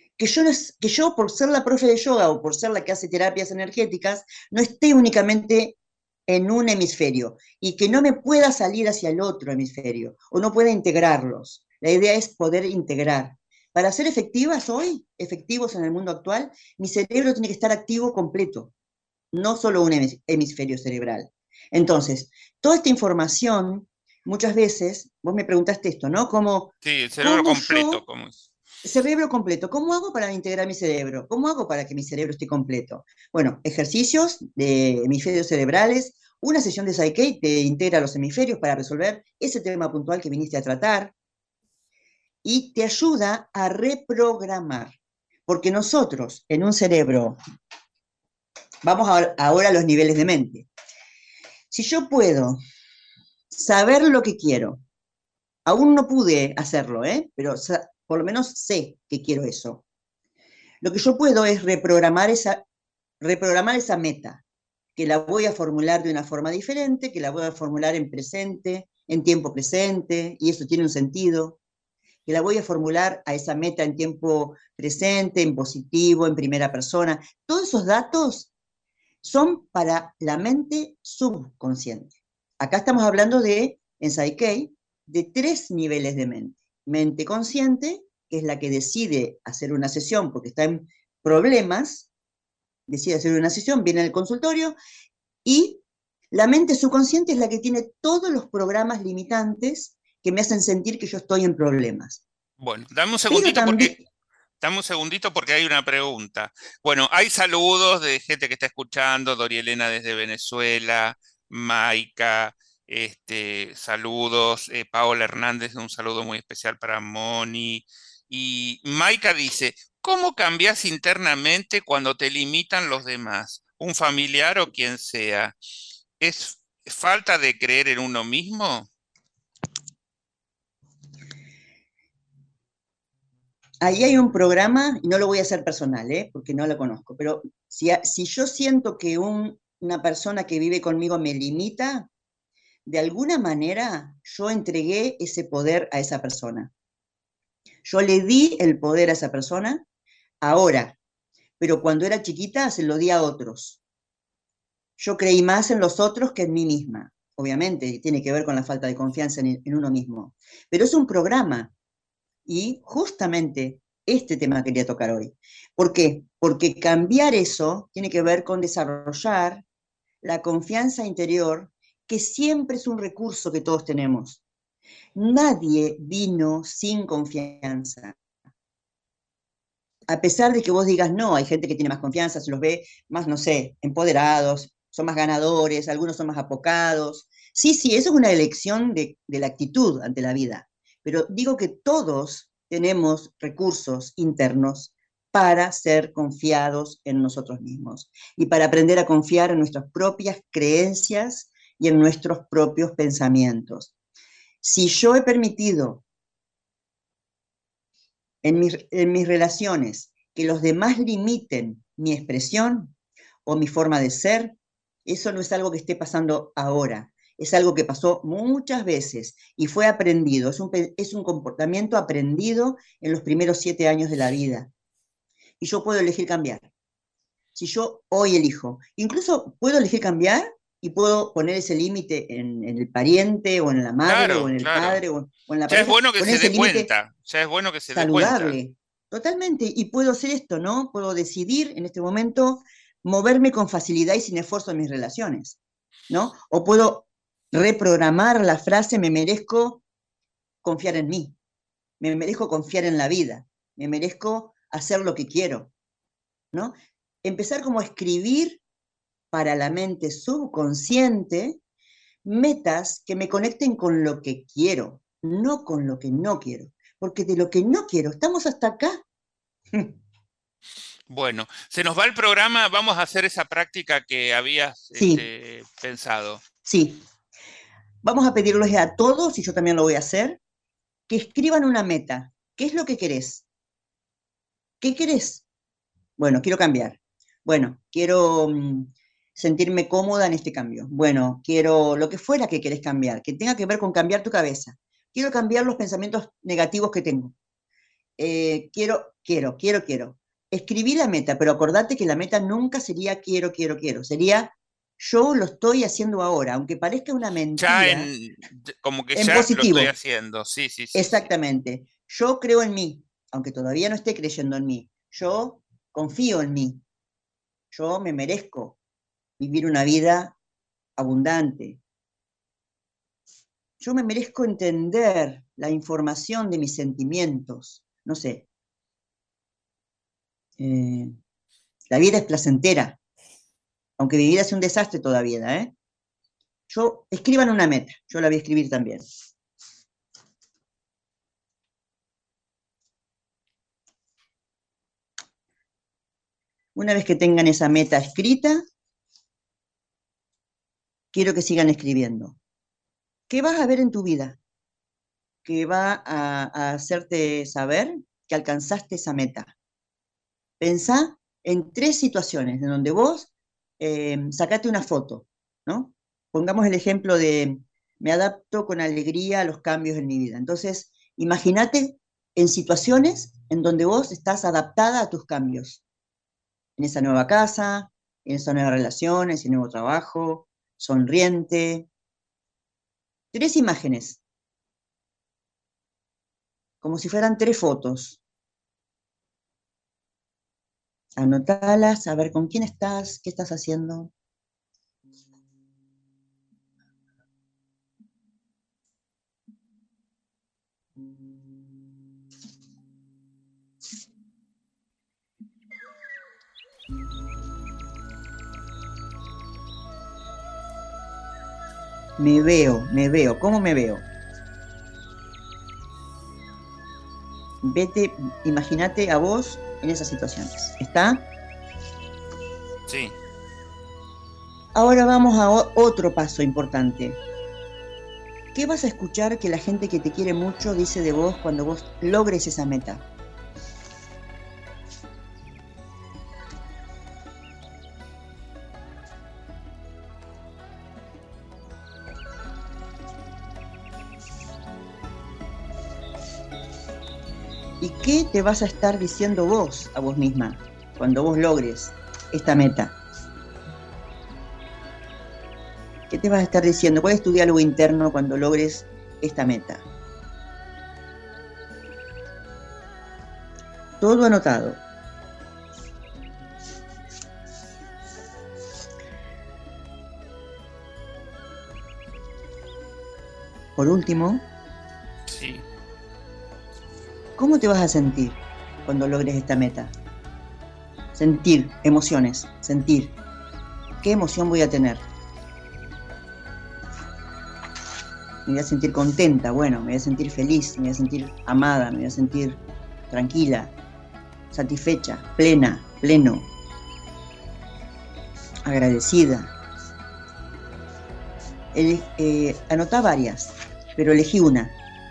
Que yo, por ser la profe de yoga o por ser la que hace terapias energéticas, no esté únicamente en un hemisferio y que no me pueda salir hacia el otro hemisferio o no pueda integrarlos. La idea es poder integrar. Para ser efectivas hoy, efectivos en el mundo actual, mi cerebro tiene que estar activo completo, no solo un hemisferio cerebral. Entonces, toda esta información, muchas veces, vos me preguntaste esto, ¿no? Sí, el cerebro ¿Cómo completo, yo como es. cerebro completo? ¿Cómo hago para integrar mi cerebro? ¿Cómo hago para que mi cerebro esté completo? Bueno, ejercicios de hemisferios cerebrales, una sesión de Psyche te integra los hemisferios para resolver ese tema puntual que viniste a tratar y te ayuda a reprogramar. Porque nosotros en un cerebro, vamos ahora a los niveles de mente. Si yo puedo saber lo que quiero, aún no pude hacerlo, pero por lo menos sé que quiero eso. Lo que yo puedo es reprogramar esa meta, que la voy a formular de una forma diferente, que la voy a formular en presente, en tiempo presente, y eso tiene un sentido, que la voy a formular a esa meta en tiempo presente, en positivo, en primera persona. Todos esos datos son para la mente subconsciente. Acá estamos hablando en Psyche, de tres niveles de mente. Mente consciente, que es la que decide hacer una sesión porque está en problemas, decide hacer una sesión, viene al consultorio, y la mente subconsciente es la que tiene todos los programas limitantes que me hacen sentir que yo estoy en problemas. Bueno, Pero también, dame un segundito porque hay una pregunta. Bueno, hay saludos de gente que está escuchando, Doria Elena desde Venezuela, Maika, saludos, Paola Hernández, un saludo muy especial para Moni. Y Maika dice, ¿cómo cambias internamente cuando te limitan los demás? ¿Un familiar o quien sea? ¿Es falta de creer en uno mismo? ahí hay un programa, y no lo voy a hacer personal, porque no lo conozco, pero si yo siento que una persona que vive conmigo me limita, de alguna manera yo entregué ese poder a esa persona. Yo le di el poder a esa persona ahora, pero cuando era chiquita se lo di a otros. Yo creí más en los otros que en mí misma. Obviamente, tiene que ver con la falta de confianza en uno mismo. Pero es un programa y justamente este tema quería tocar hoy. ¿Por qué? Porque cambiar eso tiene que ver con desarrollar la confianza interior, que siempre es un recurso que todos tenemos. Nadie vino sin confianza. A pesar de que vos digas, no, hay gente que tiene más confianza, se los ve más, no sé, empoderados, son más ganadores, algunos son más apocados. Sí, sí, eso es una elección de la actitud ante la vida. Pero digo que todos tenemos recursos internos para ser confiados en nosotros mismos y para aprender a confiar en nuestras propias creencias y en nuestros propios pensamientos. Si yo he permitido en mis relaciones que los demás limiten mi expresión o mi forma de ser, eso no es algo que esté pasando ahora, es algo que pasó muchas veces y fue aprendido, es un comportamiento aprendido en los primeros 7 años de la vida. Y yo puedo elegir cambiar. Si yo hoy elijo, incluso puedo elegir cambiar y puedo poner ese límite en el pariente o en la madre o Claro, en el claro. padre o en la Ya es pareja, bueno que poner se ese dé límite cuenta, ya es bueno que se dé cuenta. saludable, totalmente, y puedo hacer esto, ¿no? Puedo decidir en este momento moverme con facilidad y sin esfuerzo en mis relaciones, ¿no? O puedo reprogramar la frase, me merezco confiar en mí, me merezco confiar en la vida, me merezco hacer lo que quiero, ¿no? Empezar como a escribir para la mente subconsciente metas que me conecten con lo que quiero, no con lo que no quiero, porque de lo que no quiero estamos hasta acá. Bueno, se nos va el programa, vamos a hacer esa práctica que habías Sí, pensado. sí. Vamos a pedirles a todos, y yo también lo voy a hacer, que escriban una meta. ¿Qué es lo que querés? ¿Qué querés? Bueno, quiero cambiar. Bueno, quiero sentirme cómoda en este cambio. Bueno, quiero lo que fuera que querés cambiar, que tenga que ver con cambiar tu cabeza. Quiero cambiar los pensamientos negativos que tengo. Quiero. Escribí la meta, pero acordate que la meta nunca sería quiero. Sería yo lo estoy haciendo ahora, aunque parezca una Ya mentira, como que en ya lo estoy positivo. haciendo, sí, sí, sí, sí. Exactamente. Yo creo en mí, aunque todavía no esté creyendo en mí. Yo confío en mí. Yo me merezco vivir una vida abundante. Yo me merezco entender la información de mis sentimientos. No sé, eh, la vida es placentera, aunque mi vida es un desastre todavía, ¿eh? Yo, escriban una meta, yo la voy a escribir también. Una vez que tengan esa meta escrita, quiero que sigan escribiendo. ¿Qué vas a ver en tu vida? ¿Qué va a hacerte saber que alcanzaste esa meta? Pensá en 3 situaciones en donde vos sacate una foto, ¿no? Pongamos el ejemplo de me adapto con alegría a los cambios en mi vida. Entonces, imagínate en situaciones en donde vos estás adaptada a tus cambios, en esa nueva casa, en esa nueva relación, en ese nuevo trabajo, sonriente. 3 imágenes, como si fueran 3 fotos. Anotalas, a ver con quién estás, qué estás haciendo. Me veo, ¿cómo me veo? Vete, imagínate a vos en esas situaciones. ¿Está? Sí. Ahora vamos a otro paso importante. ¿Qué vas a escuchar que la gente que te quiere mucho dice de vos cuando vos logres esa meta? ¿Y qué te vas a estar diciendo vos a vos misma cuando vos logres esta meta? ¿Qué te vas a estar diciendo? ¿Cuál es tu diálogo interno cuando logres esta meta? Todo anotado. Por último, Sí. ¿Cómo te vas a sentir cuando logres esta meta? Sentir, emociones, sentir. ¿Qué emoción voy a tener? Me voy a sentir contenta, bueno, me voy a sentir feliz, me voy a sentir amada, me voy a sentir tranquila, satisfecha, plena, pleno, agradecida. Anotá varias, pero elegí una.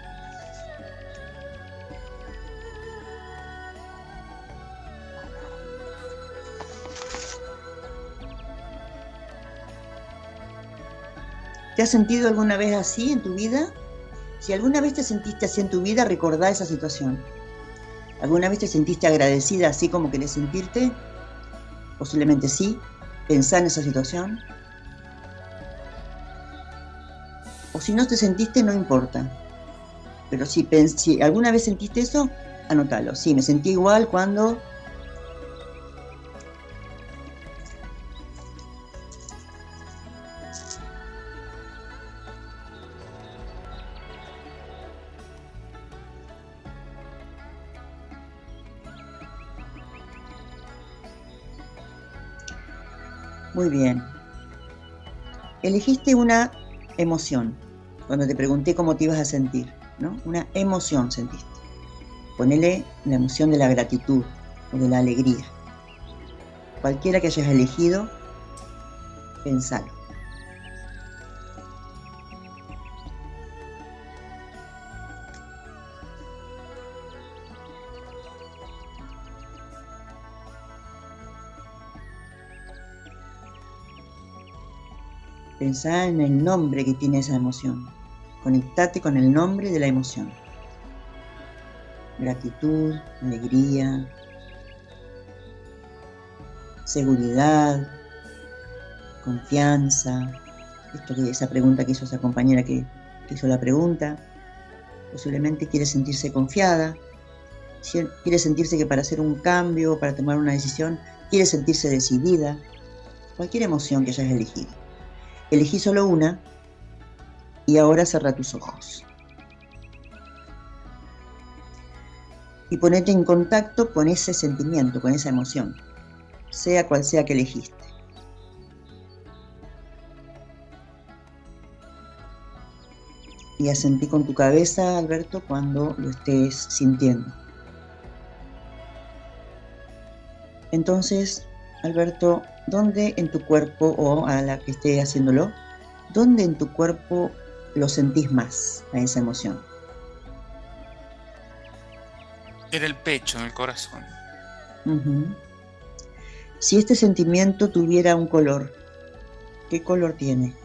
¿Te has sentido alguna vez así en tu vida? Si alguna vez te sentiste así en tu vida, recordá esa situación. ¿Alguna vez te sentiste agradecida así como querés sentirte? Posiblemente sí. Pensá en esa situación. O si no te sentiste, no importa. Pero si alguna vez sentiste eso, anótalo. Sí, me sentí igual cuando... Muy bien. Elegiste una emoción. Cuando te pregunté cómo te ibas a sentir, ¿no? Una emoción sentiste. Ponele la emoción de la gratitud o de la alegría. Cualquiera que hayas elegido, pensalo. Pensá en el nombre que tiene esa emoción. Conectate con el nombre de la emoción. Gratitud, alegría, seguridad, confianza. Esa pregunta que hizo esa compañera que hizo la pregunta. Posiblemente quiere sentirse confiada. Quiere sentirse que para hacer un cambio, para tomar una decisión, quiere sentirse decidida. Cualquier emoción que hayas elegido. Elegí solo una y ahora cerrá tus ojos. Y ponete en contacto con ese sentimiento, con esa emoción, sea cual sea que elegiste. Y asentí con tu cabeza, Alberto, cuando lo estés sintiendo. Entonces, Alberto, ¿dónde en tu cuerpo, o a la que esté haciéndolo, dónde en tu cuerpo lo sentís más a esa emoción? En el pecho, en el corazón. Si este sentimiento tuviera un color, ¿qué color tiene?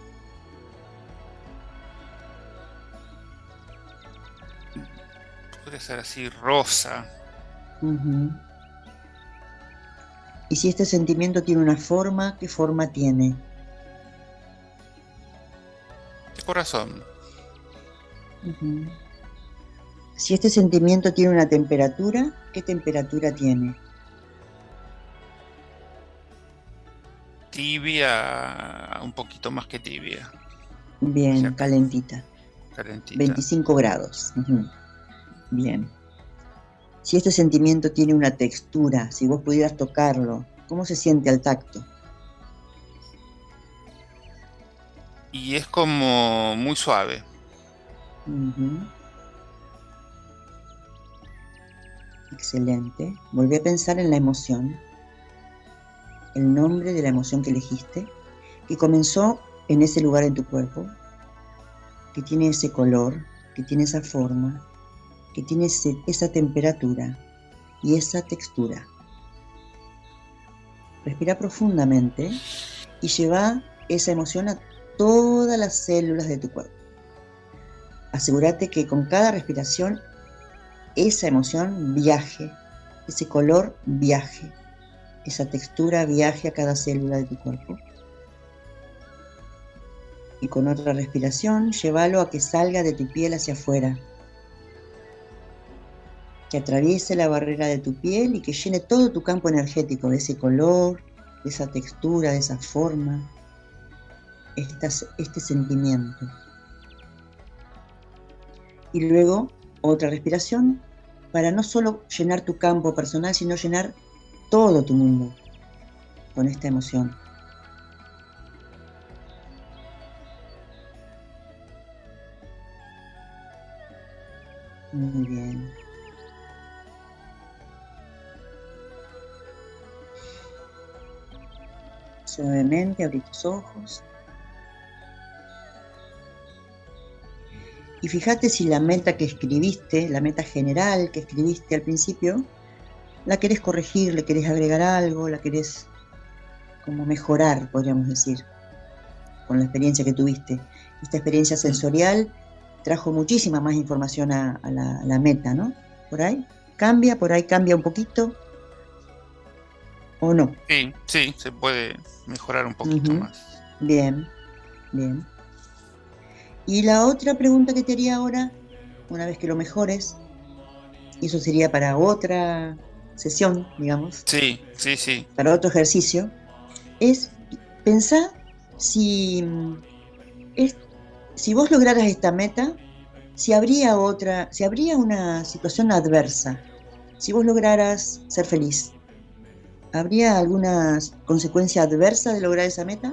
Podría ser así, rosa. Y si este sentimiento tiene una forma, ¿qué forma tiene? De corazón. Si este sentimiento tiene una temperatura, ¿qué temperatura tiene? Tibia, un poquito más que tibia. Bien, calentita. Calentita. 25 grados. Bien. Si este sentimiento tiene una textura, si vos pudieras tocarlo, ¿cómo se siente al tacto? Y es como muy suave. Excelente. Volví a pensar en la emoción, el nombre de la emoción que elegiste, que comenzó en ese lugar en tu cuerpo, que tiene ese color, que tiene esa forma, que tiene esa temperatura y esa textura. Respira profundamente y lleva esa emoción a todas las células de tu cuerpo. Asegúrate que con cada respiración esa emoción viaje, ese color viaje, esa textura viaje a cada célula de tu cuerpo. Y con otra respiración, llévalo a que salga de tu piel hacia afuera, que atraviese la barrera de tu piel y que llene todo tu campo energético de ese color, de esa textura, de esa forma, este sentimiento. Y luego Otra respiración para no solo llenar tu campo personal, sino llenar todo tu mundo con esta emoción. Muy bien. Suavemente abrí tus ojos. Y fíjate si la meta que escribiste, la meta general que escribiste al principio, la querés corregir, le querés agregar algo, la querés como mejorar, podríamos decir, con la experiencia que tuviste. Esta experiencia sensorial trajo muchísima más información a la meta, ¿no? Por ahí cambia un poquito, ¿o no? Sí, sí, se puede mejorar un poquito más. Bien, bien. Y la otra pregunta que te haría ahora, una vez que lo mejores, y eso sería para otra sesión, digamos. Sí, sí, sí. Para otro ejercicio, es pensar si vos lograras esta meta, si habría una situación adversa, si vos lograras ser feliz, ¿habría alguna consecuencia adversa de lograr esa meta?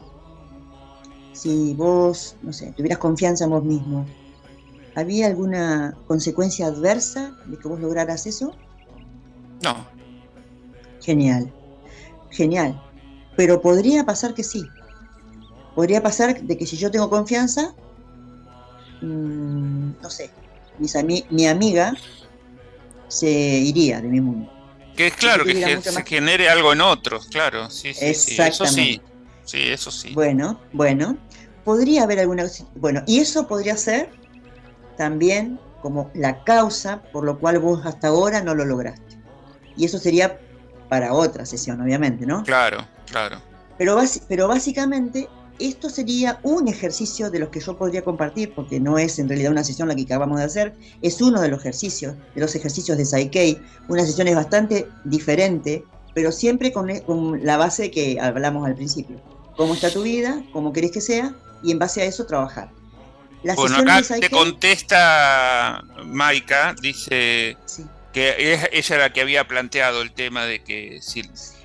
Si vos, no sé, tuvieras confianza en vos mismo, ¿había alguna consecuencia adversa de que vos lograras eso? No. Genial, genial. Pero podría pasar que sí. Podría pasar de que si yo tengo confianza, no sé, mi amiga se iría de mi mundo. Que es claro, que se genere algo en otros, claro. Sí, sí, sí. Eso sí. Sí, eso sí. Bueno, podría haber alguna... Bueno, y eso podría ser también como la causa por lo cual vos hasta ahora no lo lograste. Y eso sería para otra sesión, obviamente, ¿no? Claro, claro. Pero básicamente esto sería un ejercicio de los que yo podría compartir, porque no es en realidad una sesión la que acabamos de hacer, es uno de los ejercicios de Psyche. Una sesión es bastante diferente, pero siempre con la base que hablamos al principio. ¿Cómo está tu vida? ¿Cómo querés que sea? Y en base a eso trabajar. Bueno, acá te contesta Maika, dice sí, que ella era la que había planteado el tema de que si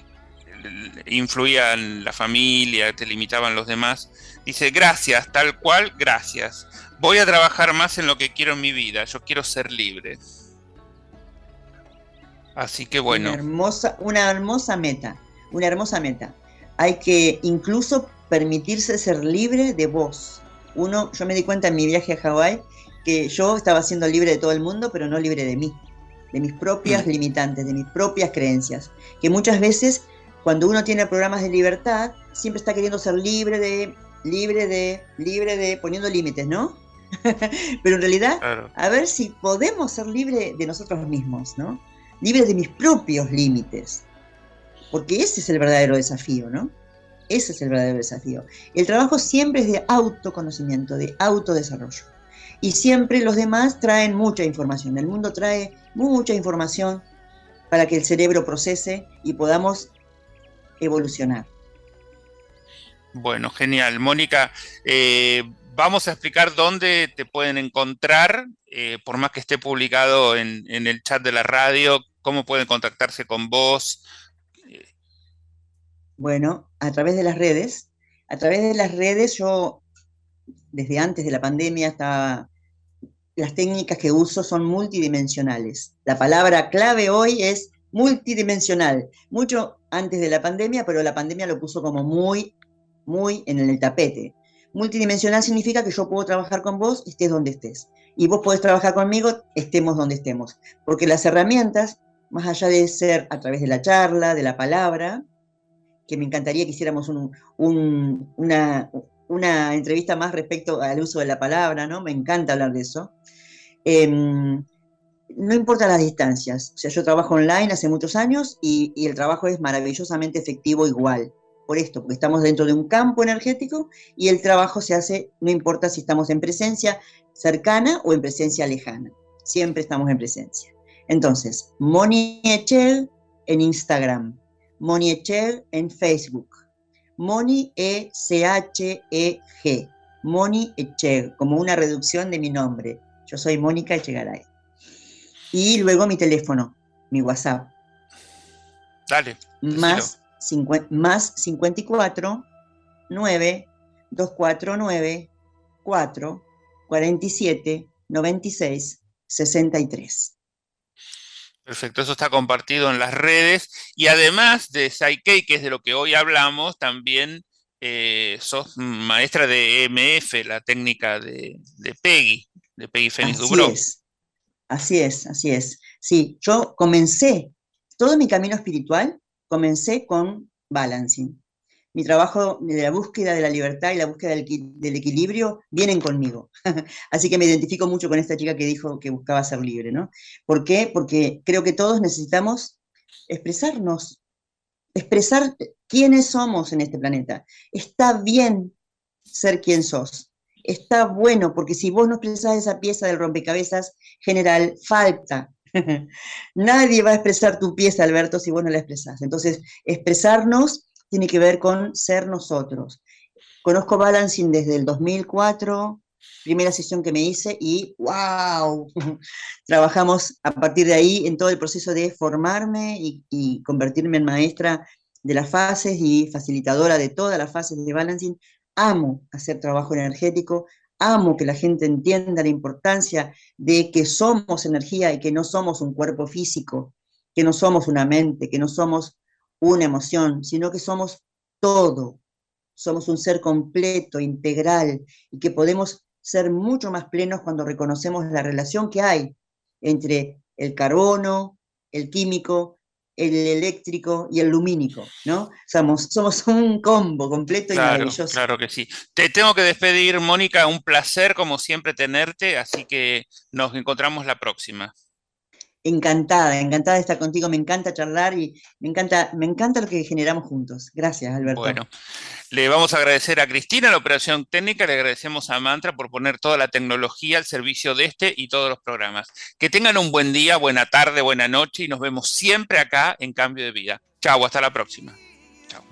influían la familia, te limitaban los demás. Dice, gracias, tal cual, gracias. Voy a trabajar más en lo que quiero en mi vida, yo quiero ser libre. Así que bueno. Una hermosa meta. Hay que incluso permitirse ser libre de vos. Yo me di cuenta en mi viaje a Hawái que yo estaba siendo libre de todo el mundo, pero no libre de mí, de mis propias limitantes, de mis propias creencias, que muchas veces cuando uno tiene programas de libertad, siempre está queriendo ser libre de, poniendo límites, ¿no? Pero en realidad, claro, a ver si podemos ser libres de nosotros mismos, ¿no? Libres de mis propios límites. Porque ese es el verdadero desafío, ¿no? Ese es el verdadero desafío. El trabajo siempre es de autoconocimiento, de autodesarrollo. Y siempre los demás traen mucha información. El mundo trae mucha información para que el cerebro procese y podamos evolucionar. Bueno, genial. Mónica, vamos a explicar dónde te pueden encontrar, por más que esté publicado en el chat de la radio, cómo pueden contactarse con vos. Bueno, a través de las redes. A través de las redes yo, desde antes de la pandemia, las técnicas que uso son multidimensionales. La palabra clave hoy es multidimensional. Mucho antes de la pandemia, pero la pandemia lo puso como muy, muy en el tapete. Multidimensional significa que yo puedo trabajar con vos, estés donde estés. Y vos podés trabajar conmigo, estemos donde estemos. Porque las herramientas, más allá de ser a través de la charla, de la palabra, que me encantaría que hiciéramos una entrevista más respecto al uso de la palabra, ¿no? Me encanta hablar de eso. No importa las distancias. O sea, yo trabajo online hace muchos años y el trabajo es maravillosamente efectivo igual. Por esto, porque estamos dentro de un campo energético y el trabajo se hace, no importa si estamos en presencia cercana o en presencia lejana. Siempre estamos en presencia. Entonces, Moni Echel en Instagram, Moni Echel en Facebook, Moni E-C-H-E-G, Moni Echel, como una reducción de mi nombre. Yo soy Mónica Echegaray. Y luego mi teléfono, mi WhatsApp. Dale. Más 54 9 249 4 47 96 63. Perfecto, eso está compartido en las redes. Y además de Psyche, que es de lo que hoy hablamos, también sos maestra de EMF, la técnica de Peggy Fénix Dubrow. Así es. Sí, yo comencé todo mi camino espiritual, comencé con balancing. Mi trabajo de la búsqueda de la libertad y la búsqueda del equilibrio vienen conmigo. Así que me identifico mucho con esta chica que dijo que buscaba ser libre, ¿no? ¿Por qué? Porque creo que todos necesitamos expresarnos, expresar quiénes somos en este planeta. Está bien ser quien sos. Está bueno, porque si vos no expresás esa pieza del rompecabezas general, falta. Nadie va a expresar tu pieza, Alberto, si vos no la expresás. Entonces, expresarnos tiene que ver con ser nosotros. Conozco Balancing desde el 2004, primera sesión que me hice, y ¡wow! Trabajamos a partir de ahí en todo el proceso de formarme y convertirme en maestra de las fases y facilitadora de todas las fases de Balancing. Amo hacer trabajo energético, amo que la gente entienda la importancia de que somos energía y que no somos un cuerpo físico, que no somos una mente, que no somos una emoción, sino que somos todo. Somos un ser completo, integral, y que podemos ser mucho más plenos cuando reconocemos la relación que hay entre el carbono, el químico, el eléctrico y el lumínico, ¿no? Somos un combo completo y maravilloso. Claro que sí. Te tengo que despedir, Mónica, un placer como siempre tenerte, así que nos encontramos la próxima. Encantada de estar contigo, me encanta charlar y me encanta lo que generamos juntos. Gracias, Alberto. Bueno, le vamos a agradecer a Cristina la operación técnica, le agradecemos a Mantra por poner toda la tecnología al servicio de este y todos los programas. Que tengan un buen día, buena tarde, buena noche y nos vemos siempre acá en Cambio de Vida. Chau, hasta la próxima. Chau.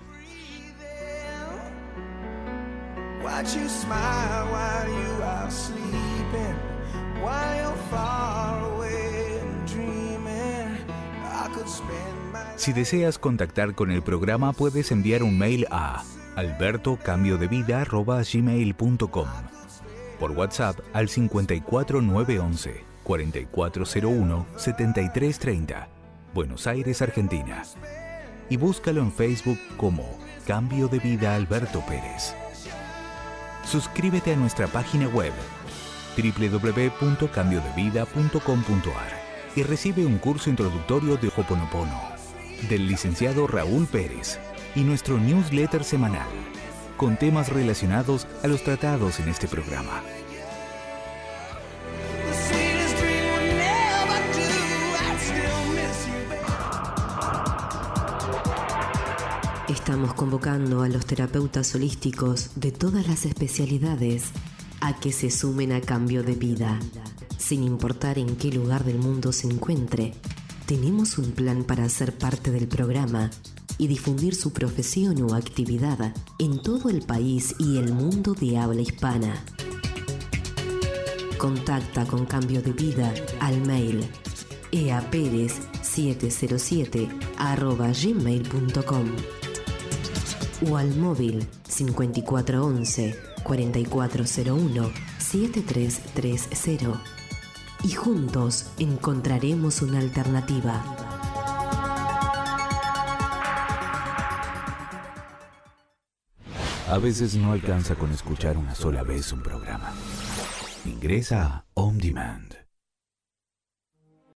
Si deseas contactar con el programa, puedes enviar un mail a albertocambiodevida@gmail.com, por WhatsApp al 54911 4401 7330, Buenos Aires, Argentina, y búscalo en Facebook como Cambio de Vida Alberto Pérez. Suscríbete a nuestra página web www.cambiodevida.com.ar y recibe un curso introductorio de Ho'oponopono del licenciado Raúl Pérez y nuestro newsletter semanal con temas relacionados a los tratados en este programa. Estamos convocando a los terapeutas holísticos de todas las especialidades a que se sumen a Cambio de Vida. Sin importar en qué lugar del mundo se encuentre, tenemos un plan para ser parte del programa y difundir su profesión o actividad en todo el país y el mundo de habla hispana. Contacta con Cambio de Vida al mail eaperez707@gmail.com o al móvil 5411 4401 7330 y juntos encontraremos una alternativa. A veces no alcanza con escuchar una sola vez un programa. Ingresa a On Demand.